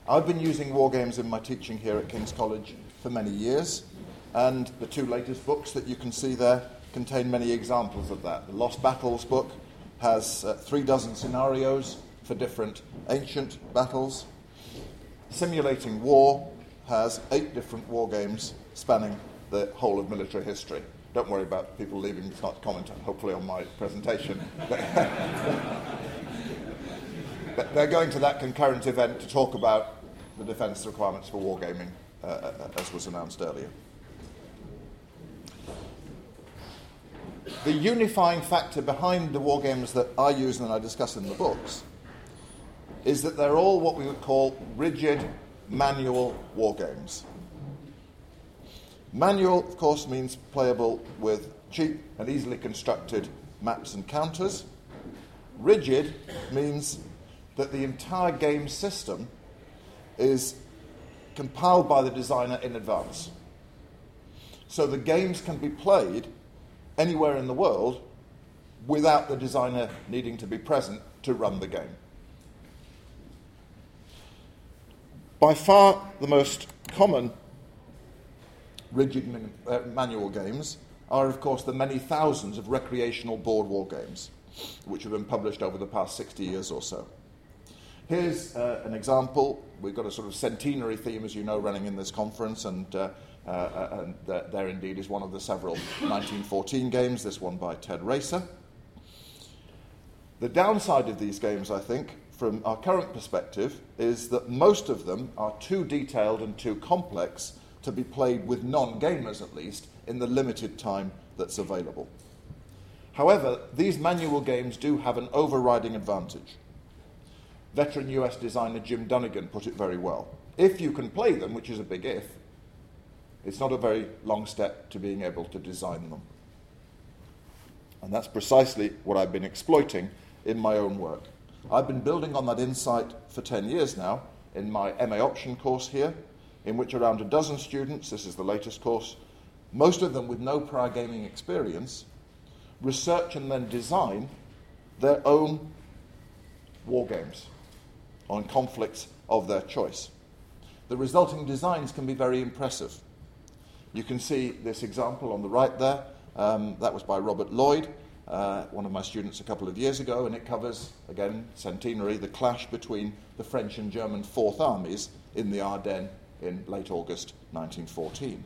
I've been using war games in my teaching here at King's College for many years, and the two latest books that you can see there contain many examples of that. The Lost Battles book has 36 scenarios for different ancient battles. Simulating War has 8 different war games spanning the whole of military history. Don't worry about people leaving to start to comment, hopefully, on my presentation. But they're going to that concurrent event to talk about the defence requirements for wargaming, as was announced earlier. The unifying factor behind the wargames that I use and I discuss in the books is that they're all what we would call rigid manual wargames. Manual, of course, means playable with cheap and easily constructed maps and counters. Rigid means that the entire game system is compiled by the designer in advance. So the games can be played anywhere in the world without the designer needing to be present to run the game. By far the most common rigid manual games are, of course, the many thousands of recreational board war games which have been published over the past 60 years or so. Here's an example. We've got a sort of centenary theme, as you know, running in this conference, and there indeed is one of the several 1914 games, this one by Ted Racer. The downside of these games, I think, from our current perspective, is that most of them are too detailed and too complex to be played with non-gamers, at least, in the limited time that's available. However, these manual games do have an overriding advantage. Veteran US designer Jim Dunnigan put it very well. If you can play them, which is a big if, it's not a very long step to being able to design them. And that's precisely what I've been exploiting in my own work. I've been building on that insight for 10 years now in my MA option course here, in which around a dozen students, this is the latest course, most of them with no prior gaming experience, research and then design their own war games on conflicts of their choice. The resulting designs can be very impressive. You can see this example on the right there. That was by Robert Lloyd, one of my students a couple of years ago, and it covers, again, centenary, the clash between the French and German Fourth Armies in the Ardennes in late August 1914.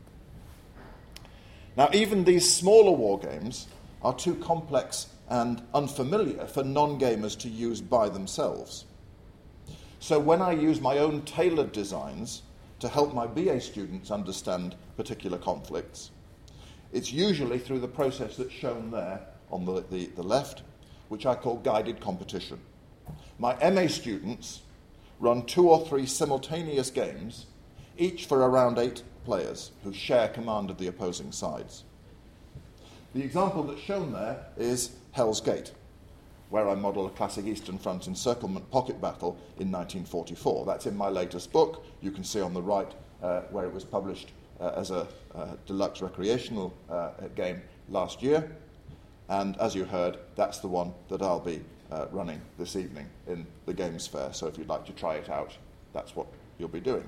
Now, even these smaller war games are too complex and unfamiliar for non-gamers to use by themselves. So when I use my own tailored designs to help my BA students understand particular conflicts, it's usually through the process that's shown there on the left, which I call guided competition. My MA students run 2 or 3 simultaneous games, each for around 8 players who share command of the opposing sides. The example that's shown there is Hell's Gate, where I model a classic Eastern Front encirclement pocket battle in 1944. That's in my latest book. You can see on the right where it was published as a deluxe recreational game last year. And as you heard, that's the one that I'll be running this evening in the Games Fair. So if you'd like to try it out, that's what you'll be doing.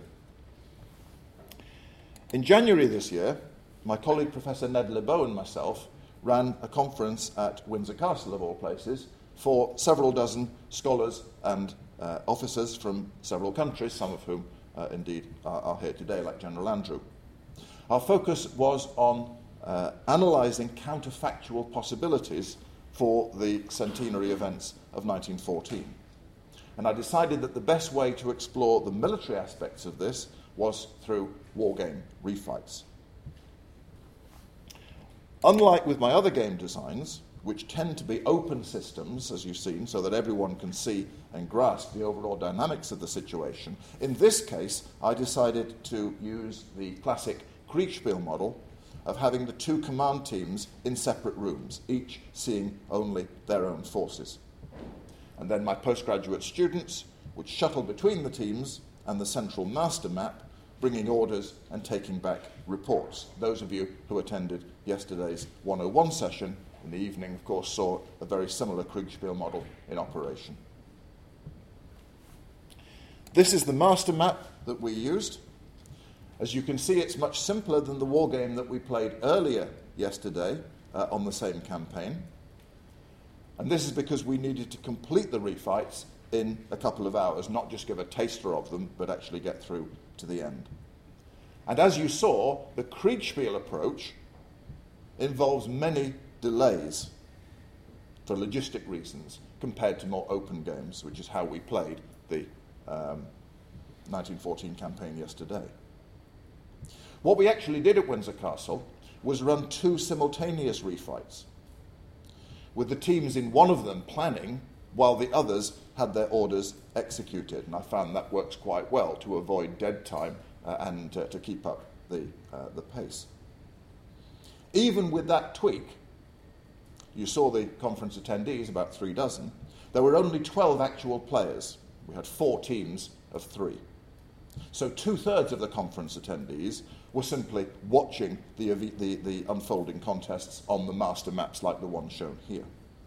In January this year, my colleague Professor Ned Lebow and myself ran a conference at Windsor Castle, of all places, for several dozen scholars and officers from several countries, some of whom indeed are here today, like General Andrew. Our focus was on analysing counterfactual possibilities for the centenary events of 1914. And I decided that the best way to explore the military aspects of this was through wargame refights. Unlike with my other game designs, which tend to be open systems, as you've seen, so that everyone can see and grasp the overall dynamics of the situation, in this case, I decided to use the classic Kriegspiel model of having the 2 command teams in separate rooms, each seeing only their own forces. And then my postgraduate students would shuttle between the teams and the central master map, bringing orders and taking back reports. Those of you who attended yesterday's 101 session in the evening, of course, saw a very similar Kriegspiel model in operation. This is the master map that we used. As you can see, it's much simpler than the war game that we played earlier yesterday on the same campaign. And this is because we needed to complete the refights in a couple of hours, not just give a taster of them, but actually get through to the end. And as you saw, the Kriegspiel approach involves many delays for logistic reasons compared to more open games, which is how we played the 1914 campaign yesterday. What we actually did at Windsor Castle was run 2 simultaneous refights, with the teams in one of them planning while the others had their orders executed. And I found that works quite well to avoid dead time and to keep up the pace. Even with that tweak, you saw the conference attendees, about 3 dozen, there were only 12 actual players. We had 4 teams of 3. So 2/3 of the conference attendees were simply watching the unfolding contests on the master maps like the one shown here.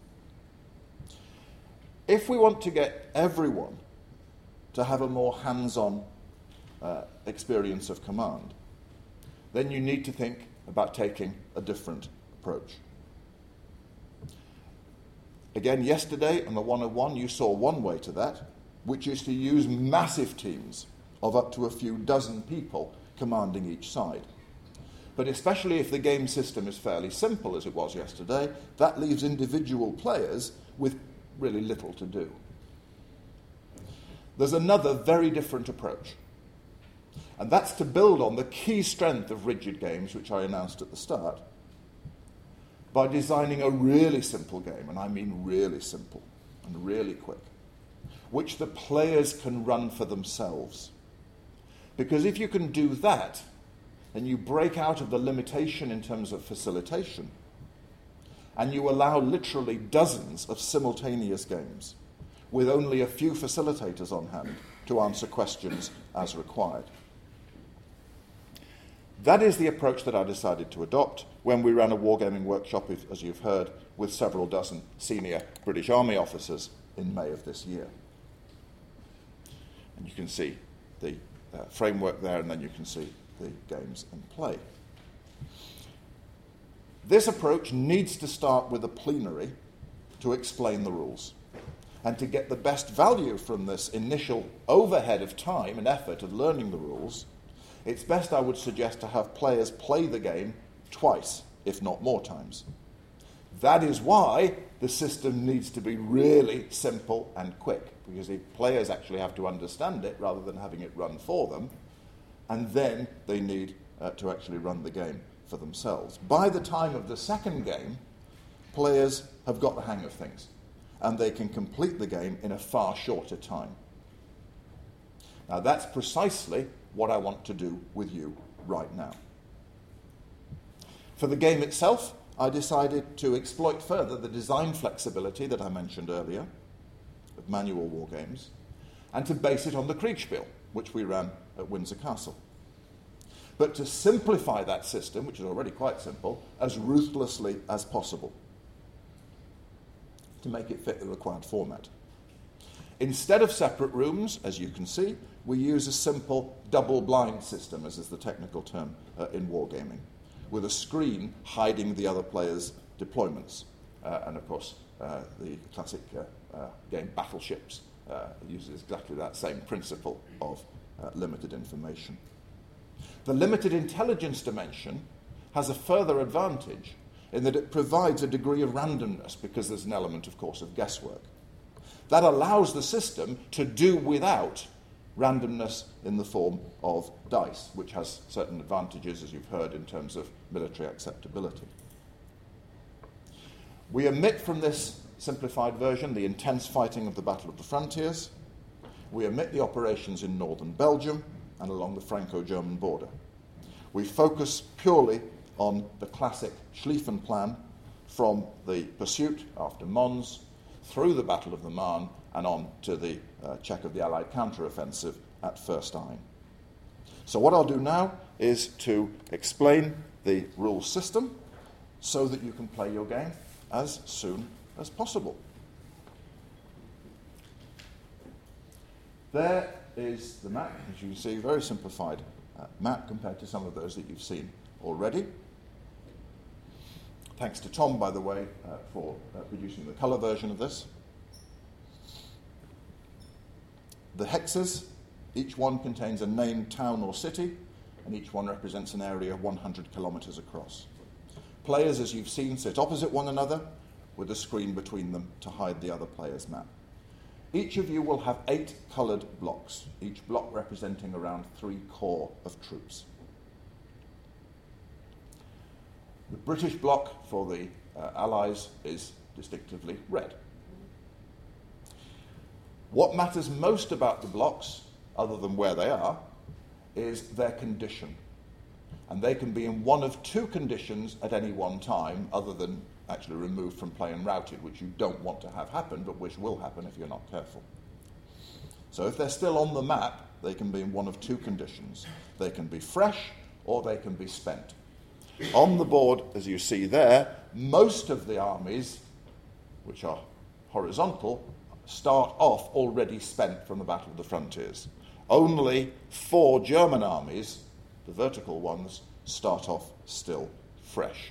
If we want to get everyone to have a more hands-on experience of command, then you need to think about taking a different approach. Again, yesterday on the 101, you saw one way to that, which is to use massive teams of up to a few dozen people commanding each side. But especially if the game system is fairly simple, as it was yesterday, that leaves individual players with really little to do. There's another very different approach, and that's to build on the key strength of rigid games, which I announced at the start, by designing a really simple game, and I mean really simple and really quick, which the players can run for themselves. Because if you can do that, then you break out of the limitation in terms of facilitation, and you allow literally dozens of simultaneous games with only a few facilitators on hand to answer questions as required. That is the approach that I decided to adopt when we ran a wargaming workshop, as you've heard, with several dozen senior British Army officers in May of this year. And you can see the framework there, and then you can see the games in play. This approach needs to start with a plenary to explain the rules. And to get the best value from this initial overhead of time and effort of learning the rules, it's best, I would suggest, to have players play the game twice, if not more times. That is why the system needs to be really simple and quick, because the players actually have to understand it rather than having it run for them, and then they need to actually run the game for themselves. By the time of the second game, players have got the hang of things, and they can complete the game in a far shorter time. Now, that's precisely what I want to do with you right now. For the game itself, I decided to exploit further the design flexibility that I mentioned earlier of manual war games, and to base it on the Kriegspiel, which we ran at Windsor Castle. But to simplify that system, which is already quite simple, as ruthlessly as possible, to make it fit the required format. Instead of separate rooms, as you can see, we use a simple double-blind system, as is the technical term in wargaming, with a screen hiding the other players' deployments. And of course, the classic game Battleships uses exactly that same principle of limited information. The limited intelligence dimension has a further advantage in that it provides a degree of randomness, because there's an element, of course, of guesswork. That allows the system to do without randomness in the form of dice, which has certain advantages, as you've heard, in terms of military acceptability. We omit from this simplified version the intense fighting of the Battle of the Frontiers. We omit the operations in northern Belgium and along the Franco-German border. We focus purely on the classic Schlieffen plan from the pursuit after Mons, through the Battle of the Marne, and on to the check of the Allied counteroffensive at First Ain. So what I'll do now is to explain the rules system so that you can play your game as soon as possible. There is the map, as you can see, very simplified map compared to some of those that you've seen already. Thanks to Tom, by the way, for producing the colour version of this. The hexes, each one contains a named town or city, and each one represents an area 100 kilometres across. Players, as you've seen, sit opposite one another with a screen between them to hide the other player's map. Each of you will have 8 coloured blocks, each block representing around 3 corps of troops. The British bloc for the Allies is distinctively red. What matters most about the blocks, other than where they are, is their condition. And they can be in one of 2 conditions at any one time, other than actually removed from play and routed, which you don't want to have happen, but which will happen if you're not careful. So if they're still on the map, they can be in one of 2 conditions. They can be fresh, or they can be spent. On the board, as you see there, most of the armies, which are horizontal, start off already spent from the Battle of the Frontiers. Only 4 German armies, the vertical ones, start off still fresh.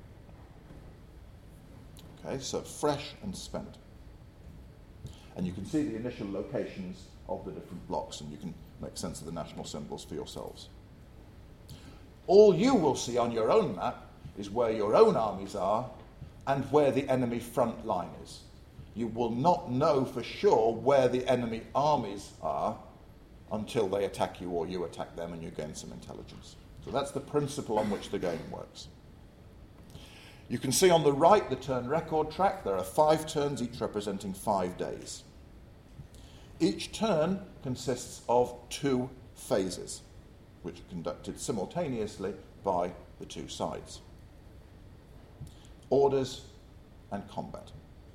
Okay, so fresh and spent. And you can see the initial locations of the different blocks, and you can make sense of the national symbols for yourselves. All you will see on your own map is where your own armies are and where the enemy front line is. You will not know for sure where the enemy armies are until they attack you or you attack them and you gain some intelligence. So that's the principle on which the game works. You can see on the right the turn record track. There are 5 turns, each representing 5 days. Each turn consists of 2 phases, which are conducted simultaneously by the 2 sides. Orders and combat.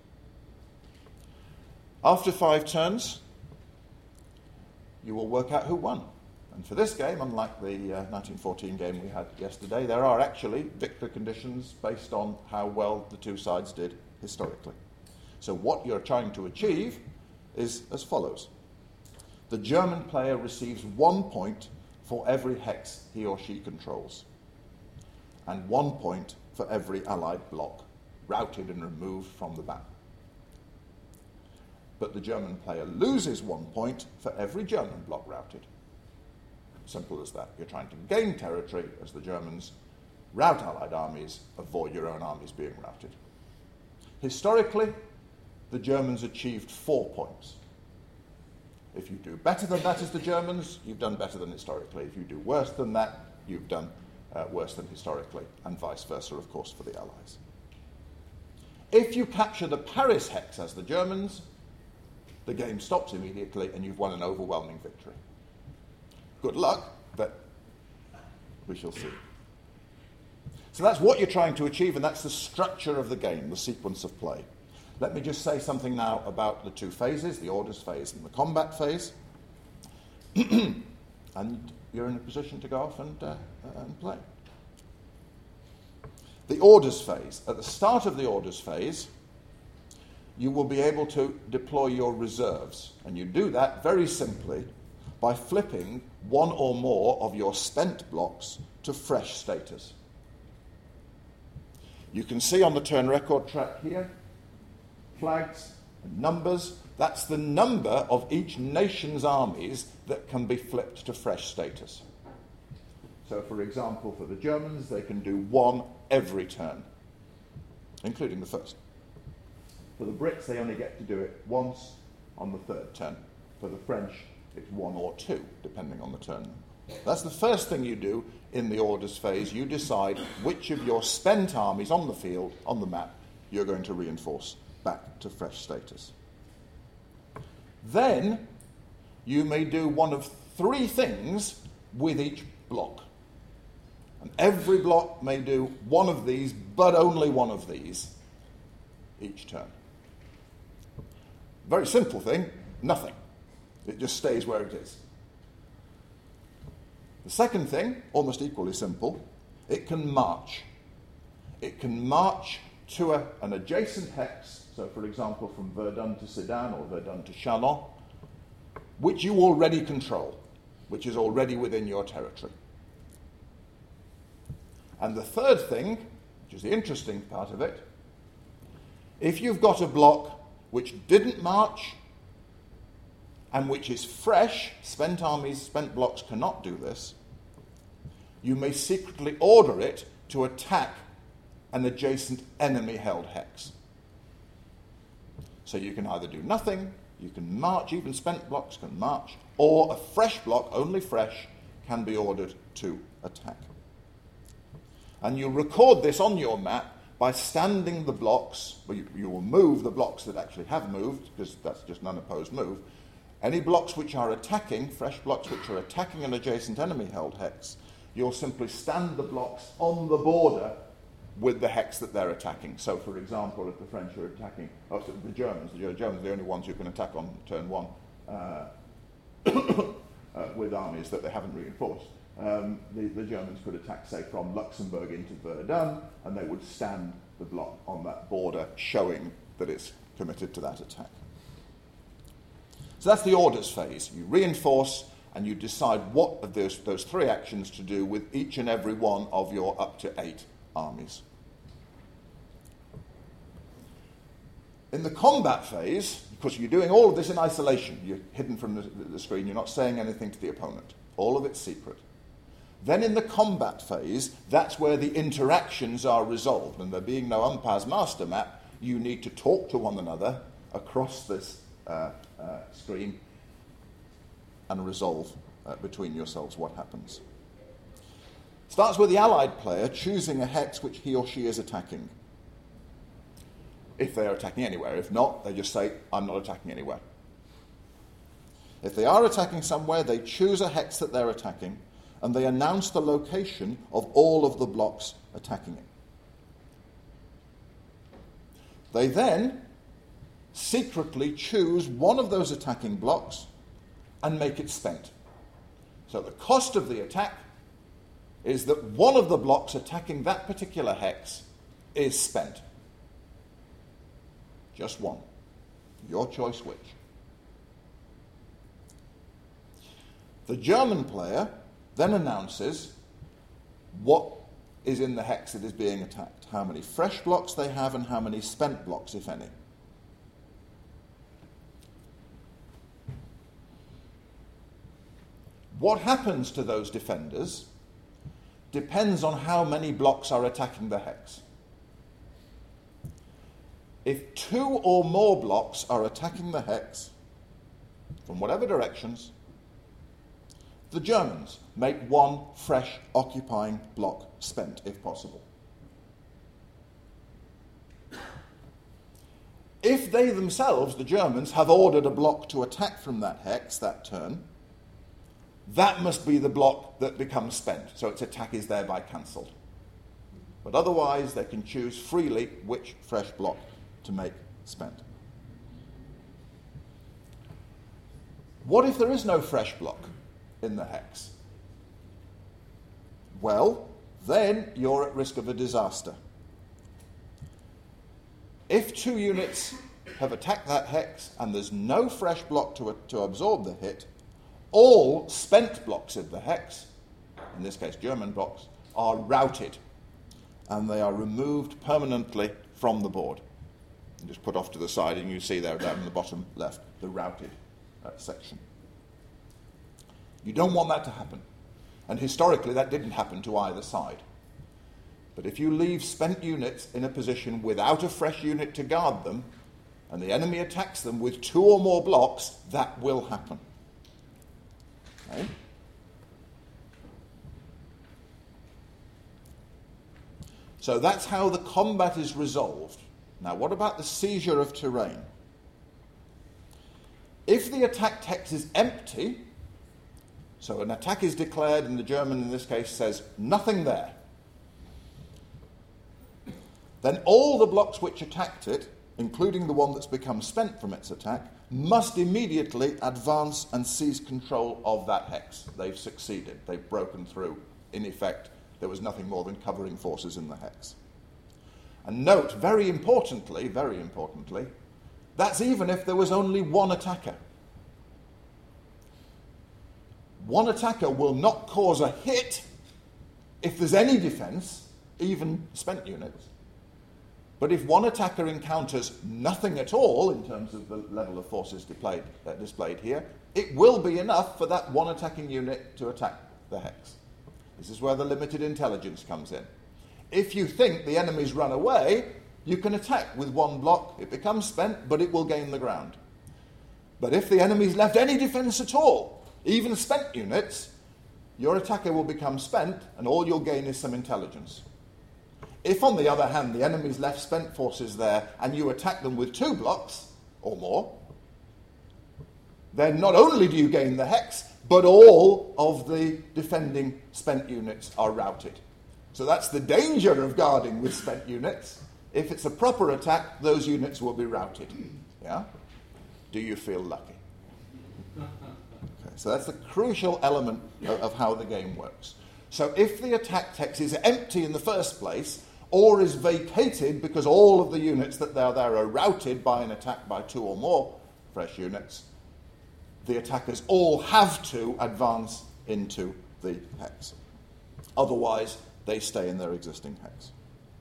After 5 turns, you will work out who won. And for this game, unlike the 1914 game we had yesterday, there are actually victory conditions based on how well the 2 sides did historically. So what you're trying to achieve is as follows. The German player receives 1 point for every hex he or she controls, and 1 point for every Allied block routed and removed from the map. But the German player loses 1 point for every German block routed. Simple as that. You're trying to gain territory as the Germans rout Allied armies, avoid your own armies being routed. Historically, the Germans achieved 4 points. If you do better than that as the Germans, you've done better than historically. If you do worse than that, you've done worse than historically, and vice versa, of course, for the Allies. If you capture the Paris hex as the Germans, the game stops immediately and you've won an overwhelming victory. Good luck, but we shall see. So that's what you're trying to achieve, and that's the structure of the game, the sequence of play. Let me just say something now about the 2 phases, the orders phase and the combat phase. And you're in a position to go off and play. The orders phase. At the start of the orders phase, you will be able to deploy your reserves. And you do that very simply by flipping 1 or more of your spent blocks to fresh status. You can see on the turn record track here, flags and numbers. That's the number of each nation's armies that can be flipped to fresh status. So, for example, for the Germans, they can do 1 every turn, including the first. For the Brits, they only get to do it once on the 3rd turn. For the French, it's 1 or 2, depending on the turn. That's the first thing you do in the orders phase. You decide which of your spent armies on the field, on the map, you're going to reinforce back to fresh status. Then you may do one of 3 things with each block. And every block may do one of these, but only one of these each turn. Very simple thing, nothing. It just stays where it is. The second thing, almost equally simple, it can march. It can march to an adjacent hex. So, for example, from Verdun to Sedan or Verdun to Châlons, which you already control, which is already within your territory. And the third thing, which is the interesting part of it, if you've got a block which didn't march and which is fresh, spent armies, spent blocks cannot do this, you may secretly order it to attack an adjacent enemy-held hex. So you can either do nothing, you can march, even spent blocks can march, or a fresh block, only fresh, can be ordered to attack. And you record this on your map by standing the blocks, well, you will move the blocks that actually have moved, because that's just an unopposed move. Any blocks which are attacking, fresh blocks which are attacking an adjacent enemy-held hex, you'll simply stand the blocks on the border with the hex that they're attacking. So, for example, if the French are attacking, the Germans are the only ones who can attack on turn one with armies that they haven't reinforced. The Germans could attack, say, from Luxembourg into Verdun, and they would stand the block on that border, showing that it's committed to that attack. So that's the orders phase. You reinforce, and you decide what of those three actions to do with each and every one of your up to 8 armies. In the combat phase, because you're doing all of this in isolation, you're hidden from the screen, you're not saying anything to the opponent. All of it's secret. Then in the combat phase, that's where the interactions are resolved, and there being no Umpaz master map, you need to talk to one another across this screen and resolve between yourselves what happens. Starts with the allied player choosing a hex which he or she is attacking. If they are attacking anywhere. If not, they just say, I'm not attacking anywhere. If they are attacking somewhere, they choose a hex that they're attacking, and they announce the location of all of the blocks attacking it. They then secretly choose one of those attacking blocks and make it spent. So the cost of the attack is that one of the blocks attacking that particular hex is spent. Just one. Your choice which. The German player then announces what is in the hex that is being attacked, how many fresh blocks they have and how many spent blocks, if any. What happens to those defenders depends on how many blocks are attacking the hex. If 2 or more blocks are attacking the hex from whatever directions, the Germans make one fresh occupying block spent, if possible. If they themselves, the Germans, have ordered a block to attack from that hex that turn, that must be the block that becomes spent, so its attack is thereby cancelled. But otherwise, they can choose freely which fresh block to make spent. What if there is no fresh block in the hex? Well, then you're at risk of a disaster. If 2 units have attacked that hex and there's no fresh block to absorb the hit, all spent blocks in the hex, in this case German blocks, are routed, and they are removed permanently from the board. And just put off to the side, and you see there down in the bottom left, the routed section. You don't want that to happen. And historically, that didn't happen to either side. But if you leave spent units in a position without a fresh unit to guard them, and the enemy attacks them with 2 or more blocks, that will happen. Okay? So that's how the combat is resolved. Now, what about the seizure of terrain? If the attacked hex is empty, so an attack is declared and the German in this case says nothing there, then all the blocks which attacked it, including the one that's become spent from its attack, must immediately advance and seize control of that hex. They've succeeded. They've broken through. In effect, there was nothing more than covering forces in the hex. And note, very importantly, that's even if there was only one attacker. One attacker will not cause a hit if there's any defense, even spent units. But if one attacker encounters nothing at all in terms of the level of forces displayed here, it will be enough for that one attacking unit to attack the hex. This is where the limited intelligence comes in. If you think the enemy's run away, you can attack with one block. It becomes spent, but it will gain the ground. But if the enemy's left any defense at all, even spent units, your attacker will become spent, and all you'll gain is some intelligence. If, on the other hand, the enemy's left spent forces there, and you attack them with 2 blocks or more, then not only do you gain the hex, but all of the defending spent units are routed. So that's the danger of guarding with spent units. If it's a proper attack, those units will be routed. Yeah? Do you feel lucky? Okay, so that's the crucial element of how the game works. So if the attack hex is empty in the first place, or is vacated because all of the units that are there are routed by an attack by 2 or more fresh units, the attackers all have to advance into the hex. Otherwise, they stay in their existing hex.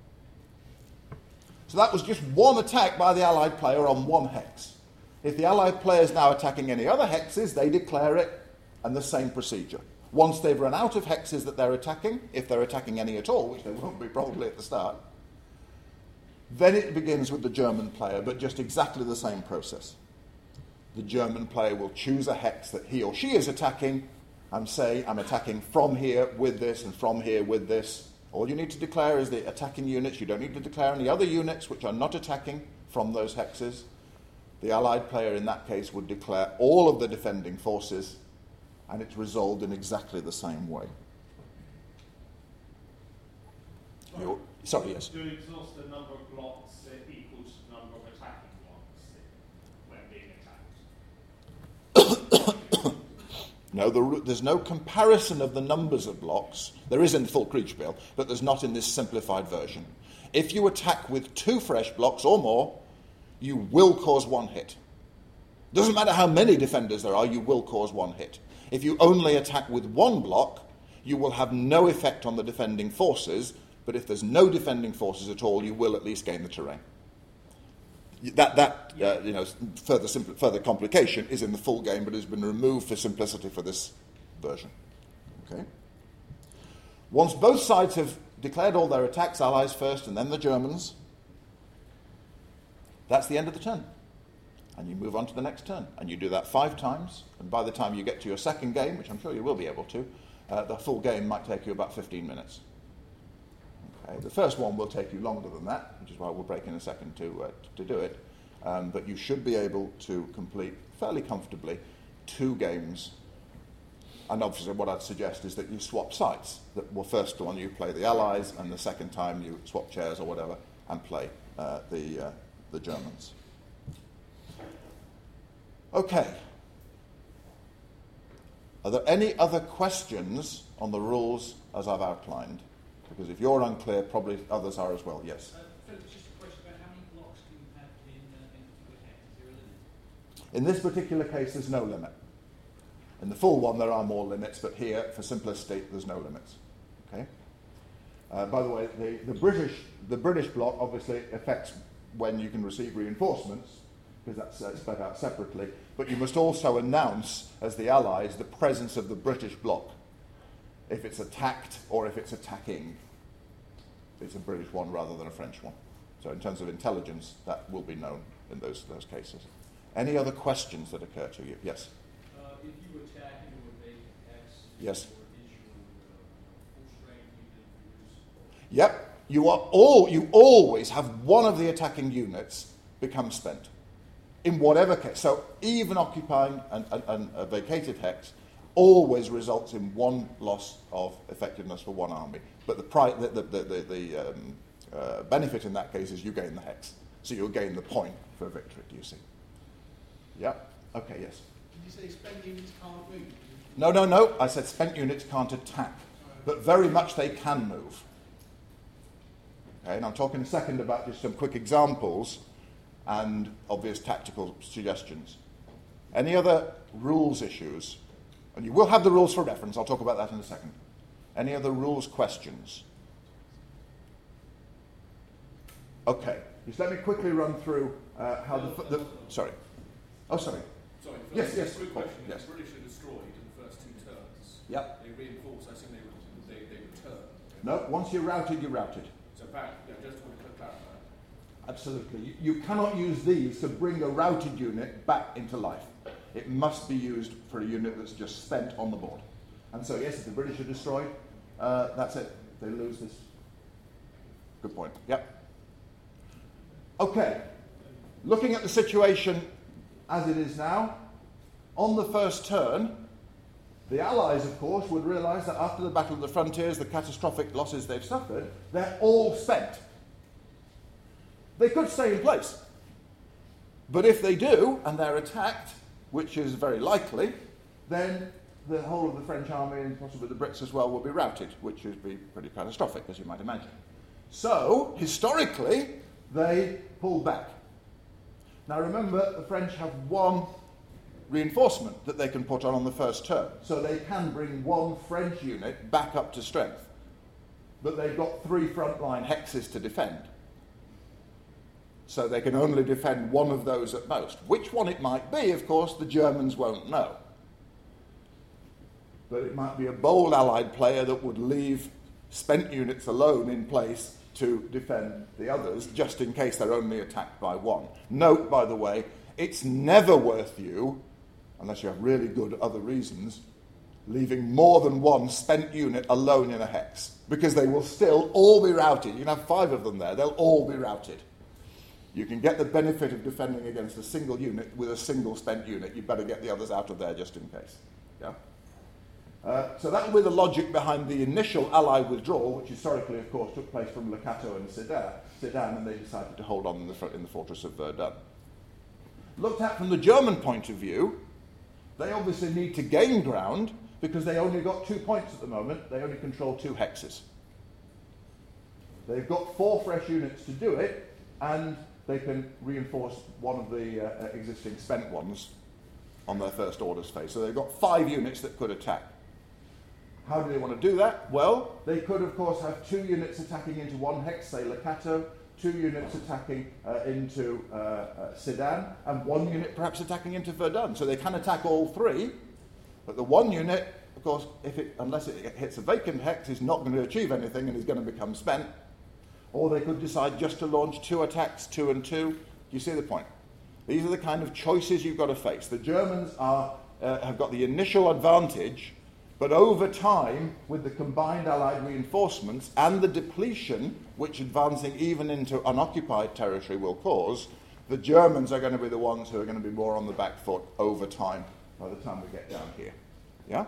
So that was just one attack by the Allied player on one hex. If the Allied player is now attacking any other hexes, they declare it, and the same procedure. Once they've run out of hexes that they're attacking, if they're attacking any at all, which they won't be probably at the start, then it begins with the German player, but just exactly the same process. The German player will choose a hex that he or she is attacking and say, I'm attacking from here with this and from here with this. All you need to declare is the attacking units. You don't need to declare any other units which are not attacking from those hexes. The Allied player in that case would declare all of the defending forces, and it's resolved in exactly the same way. Sorry, yes. Do you exhaust the number of blocks equals the number of attacking blocks when being attacked? No, there's no comparison of the numbers of blocks. There is in full Kriegspiel, but there's not in this simplified version. If you attack with 2 fresh blocks or more, you will cause 1 hit. Doesn't matter how many defenders there are, you will cause 1 hit. If you only attack with 1 block, you will have no effect on the defending forces, but if there's no defending forces at all, you will at least gain the terrain. Further complication is in the full game, but has been removed for simplicity for this version. Okay. Once both sides have declared all their attacks, Allies first and then the Germans, that's the end of the turn. And you move on to the next turn. And you do that 5 times, and by the time you get to your second game, which I'm sure you will be able to, the full game might take you about 15 minutes. Okay. The first one will take you longer than that, which is why we'll break in a second to do it. But you should be able to complete fairly comfortably 2 games. And obviously what I'd suggest is that you swap sides. First one you play the Allies, and the second time you swap chairs or whatever and play the Germans. Okay. Are there any other questions on the rules as I've outlined? Because if you're unclear, probably others are as well. Yes? Philip, just a question about how many blocks do you have in a particular hex? Is there a limit? In this particular case, there's no limit. In the full one, there are more limits, but here, for simplicity, there's no limits. Okay. By the way, the British block obviously affects when you can receive reinforcements, because that's spelled out separately. But you must also announce, as the Allies, the presence of the British block. If it's attacked or if it's attacking, it's a British one rather than a French one. So in terms of intelligence, that will be known in those cases. Any other questions that occur to you? Yes? If you attack into a vacant hex, yes. Is your full strength unit used? Yep. You always have one of the attacking units become spent. In whatever case. So even occupying a vacated hex always results in 1 loss of effectiveness for 1 army. But the benefit in that case is you gain the hex. So you'll gain the point for victory, do you see? Yeah? Okay, yes. Did you say spent units can't move? No. I said spent units can't attack. But very much they can move. Okay, and I'll talk in a second about just some quick examples and obvious tactical suggestions. Any other rules issues And you will have the rules for reference. I'll talk about that in a second. Any other rules questions? Okay. Just let me quickly run through how the... Sorry. Oh, sorry. Sorry. Yes, yes. Quick question. Yes. The British are destroyed in the first 2 turns. Yep. They reinforce. I assume they return. No, once you're routed, you're routed. So back. Yeah, just want to clarify. Absolutely. You cannot use these to bring a routed unit back into life. It must be used for a unit that's just spent on the board. And so, yes, if the British are destroyed, that's it. They lose this. Good point. Yep. Okay. Looking at the situation as it is now, on the first turn, the Allies, of course, would realise that after the Battle of the Frontiers, the catastrophic losses they've suffered, they're all spent. They could stay in place. But if they do, and they're attacked, which is very likely, then the whole of the French army, and possibly the Brits as well, will be routed, which would be pretty catastrophic, as you might imagine. So, historically, they pull back. Now remember, the French have 1 reinforcement that they can put on the first turn. So they can bring 1 French unit back up to strength. But they've got 3 frontline hexes to defend. So they can only defend 1 of those at most. Which one it might be, of course, the Germans won't know. But it might be a bold Allied player that would leave spent units alone in place to defend the others, just in case they're only attacked by 1. Note, by the way, it's never worth you, unless you have really good other reasons, leaving more than 1 spent unit alone in a hex, because they will still all be routed. You can have 5 of them there, they'll all be routed. You can get the benefit of defending against a single unit with a single spent unit. You better get the others out of there just in case. Yeah? So that will be the logic behind the initial Allied withdrawal, which historically, of course, took place from Le Cateau and Sedan, and they decided to hold on in the fortress of Verdun. Looked at from the German point of view, they obviously need to gain ground because they only got 2 points at the moment. They only control 2 hexes. They've got 4 fresh units to do it, and they can reinforce one of the existing spent ones on their first orders phase. So they've got 5 units that could attack. How do they want to do that? Well, they could, of course, have 2 units attacking into 1 hex, say Le Cateau, 2 units attacking into Sedan, and 1 unit perhaps attacking into Verdun. So they can attack all 3, but the 1 unit, of course, unless it hits a vacant hex, is not going to achieve anything and is going to become spent. Or they could decide just to launch 2 attacks, 2 and 2. Do you see the point? These are the kind of choices you've got to face. The Germans have got the initial advantage, but over time, with the combined Allied reinforcements and the depletion, which advancing even into unoccupied territory will cause, the Germans are going to be the ones who are going to be more on the back foot over time by the time we get down here. Yeah?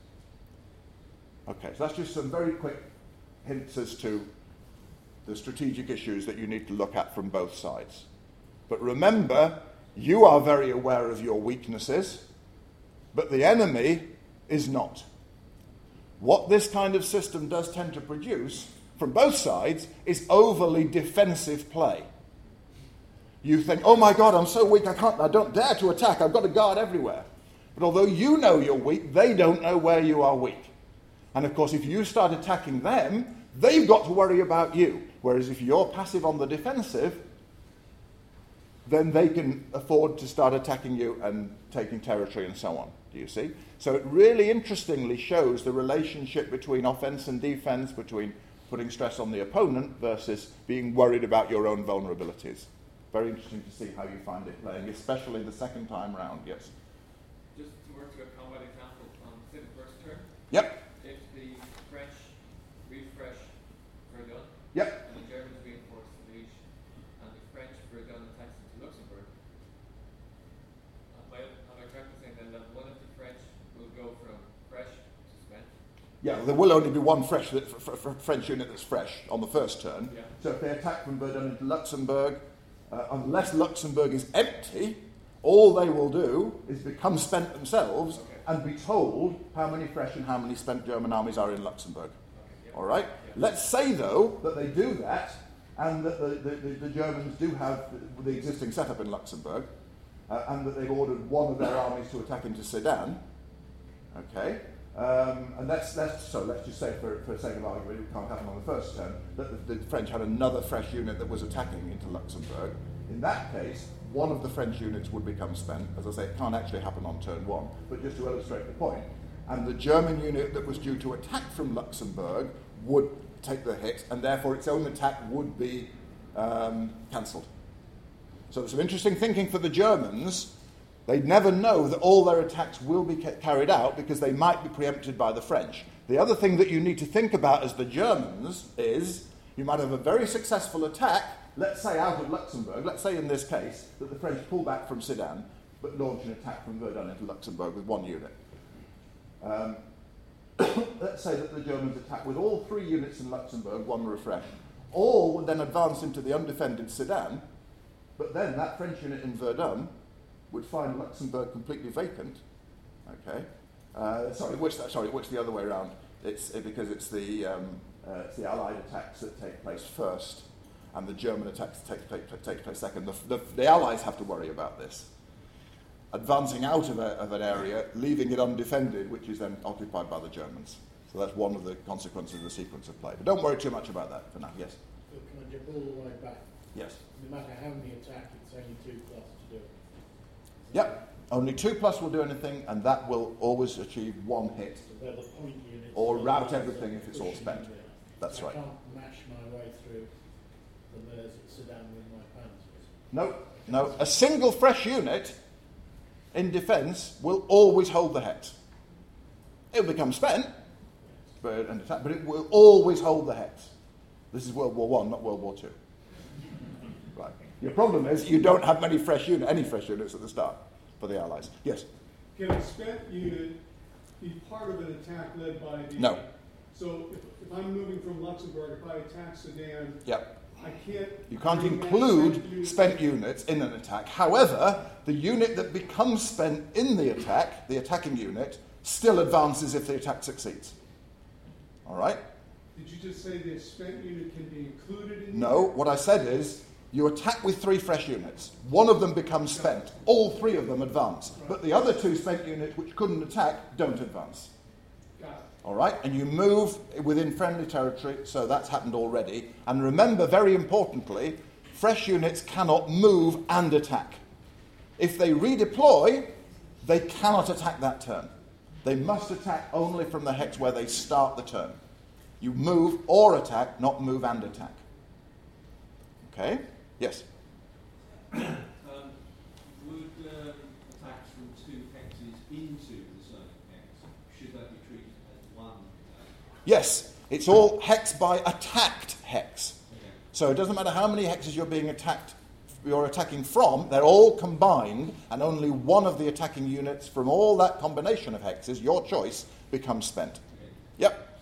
Okay, so that's just some very quick hints as to the strategic issues that you need to look at from both sides. But remember, you are very aware of your weaknesses, but the enemy is not. What this kind of system does tend to produce, from both sides, is overly defensive play. You think, oh my God, I'm so weak, I don't dare to attack, I've got a guard everywhere. But although you know you're weak, they don't know where you are weak. And of course, if you start attacking them, they've got to worry about you. Whereas if you're passive on the defensive, then they can afford to start attacking you and taking territory and so on. Do you see? So it really interestingly shows the relationship between offense and defense, between putting stress on the opponent versus being worried about your own vulnerabilities. Very interesting to see how you find it playing, especially the second time round. Yes? Just to work to a combat example on, say, the first turn. Yep. If the French refresh Verdun, Yep. and the Germans reinforce Liège, and the French Verdun attacks into Luxembourg, am I correct in saying then that one of the French will go from fresh to spent? Yeah, there will only be one French unit that's fresh on the first turn. Yeah. So if they attack from Verdun into Luxembourg, unless Luxembourg is empty, all they will do is become spent themselves and be told how many fresh and how many spent German armies are in Luxembourg. All right? Let's say, though, that they do that and that the Germans do have the existing setup in Luxembourg and that they've ordered one of their armies to attack into Sedan. Okay? And let's just say, for sake of argument, it can't happen on the first turn, that the French had another fresh unit that was attacking into Luxembourg. In that case, one of the French units would become spent. As I say, it can't actually happen on turn one, but just to illustrate the point. And the German unit that was due to attack from Luxembourg would take the hit, and therefore its own attack would be cancelled. So there's some interesting thinking for the Germans. They'd never know that all their attacks will be carried out because they might be preempted by the French. The other thing that you need to think about as the Germans is you might have a very successful attack, let's say out of Luxembourg, let's say in this case that the French pull back from Sedan but launch an attack from Verdun into Luxembourg with one unit. Let's say that the Germans attack with all 3 units in Luxembourg, one refreshed. All would then advance into the undefended Sedan, but then that French unit in Verdun would find Luxembourg completely vacant. Okay, which the other way around. Because it's the Allied attacks that take place first, and the German attacks take place second. The Allies have to worry about this. Advancing out of an area, leaving it undefended, which is then occupied by the Germans. So that's one of the consequences of the sequence of play. But don't worry too much about that for now. Yes? So can I jump all the way back? Yes. No matter how many attack, it's only 2 plus to do it. Yep. Only 2 plus will do anything, and that will always achieve 1 hit. So they're the point units. Or rout everything if it's all spent. Unit. That's right. I can't mash my way through the Meuse at Sedan with my panzers. No. A single fresh unit in defence will always hold the hex. It will become spent, but it will always hold the hex. This is World War I, not World War II. Right. Your problem is you don't have any fresh units at the start for the Allies. Yes? Can a spent unit be part of an attack led by the... No. So if I'm moving from Luxembourg, if I attack Sedan, Yep. You can't bring that include spent units in an attack. However, the unit that becomes spent in the attack, the attacking unit, still advances if the attack succeeds. All right? Did you just say the spent unit can be included in... No, what I said is you attack with 3 fresh units. One of them becomes spent. All 3 of them advance. But the other 2 spent units which couldn't attack don't advance. Got it. All right? And you move within friendly territory, so that's happened already. And remember, very importantly, fresh units cannot move and attack. If they redeploy, they cannot attack that turn. They must attack only from the hex where they start the turn. You move or attack, not move and attack. Okay? Yes? Would attacks from 2 hexes into the same hex, should that be treated as one attack? Yes. It's all hex by attacked hex. Okay. So it doesn't matter how many hexes you're attacking from, they're all combined, and only one of the attacking units from all that combination of hexes, your choice, becomes spent. Okay. Yep.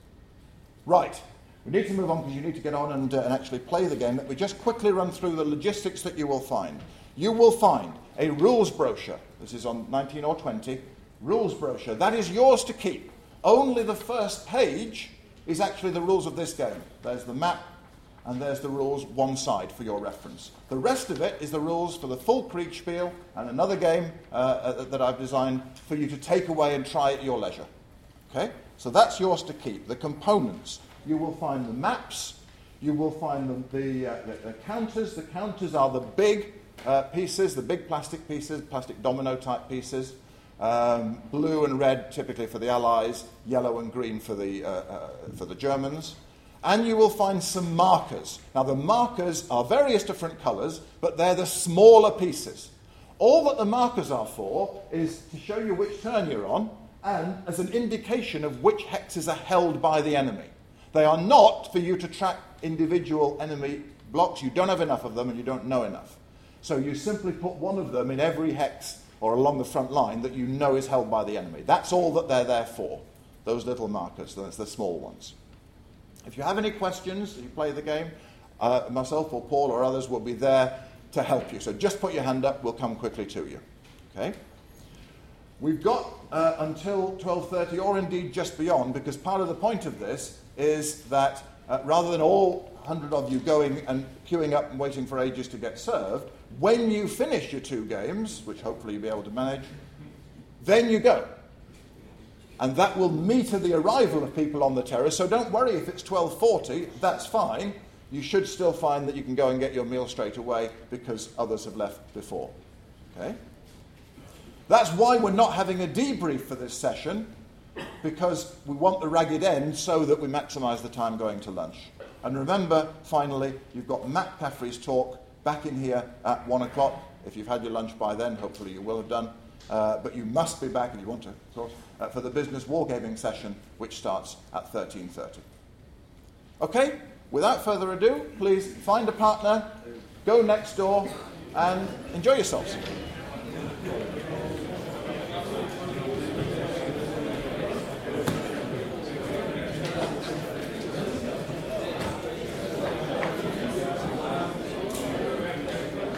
Right. We need to move on because you need to get on and actually play the game. Let me just quickly run through the logistics that you will find. You will find a rules brochure. This is on 19 or 20. Rules brochure. That is yours to keep. Only the first page is actually the rules of this game. There's the map and there's the rules one side for your reference. The rest of it is the rules for the full Kriegspiel and another game that I've designed for you to take away and try at your leisure. Okay? So that's yours to keep. The components. You will find the maps. You will find the counters. The counters are the big pieces, the big plastic pieces, plastic domino type pieces. Blue and red typically for the Allies, yellow and green for the Germans. And you will find some markers. Now the markers are various different colours, but they're the smaller pieces. All that the markers are for is to show you which turn you're on and as an indication of which hexes are held by the enemy. They are not for you to track individual enemy blocks. You don't have enough of them and you don't know enough. So you simply put one of them in every hex or along the front line that you know is held by the enemy. That's all that they're there for, those little markers, that's the small ones. If you have any questions as you play the game, myself or Paul or others will be there to help you. So just put your hand up, we'll come quickly to you. Okay? We've got until 12:30 or indeed just beyond, because part of the point of this is that rather than all 100 of you going and queuing up and waiting for ages to get served, when you finish your 2 games, which hopefully you'll be able to manage, then you go. And that will meter the arrival of people on the terrace, so don't worry if it's 12:40, that's fine. You should still find that you can go and get your meal straight away because others have left before. Okay? That's why we're not having a debrief for this session, because we want the ragged end so that we maximise the time going to lunch. And remember, finally, you've got Matt Caffrey's talk back in here at 1 o'clock. If you've had your lunch by then, hopefully you will have done. But you must be back, if you want to, of course, for the business wargaming session, which starts at 13:30. Okay, without further ado, please find a partner, go next door, and enjoy yourselves.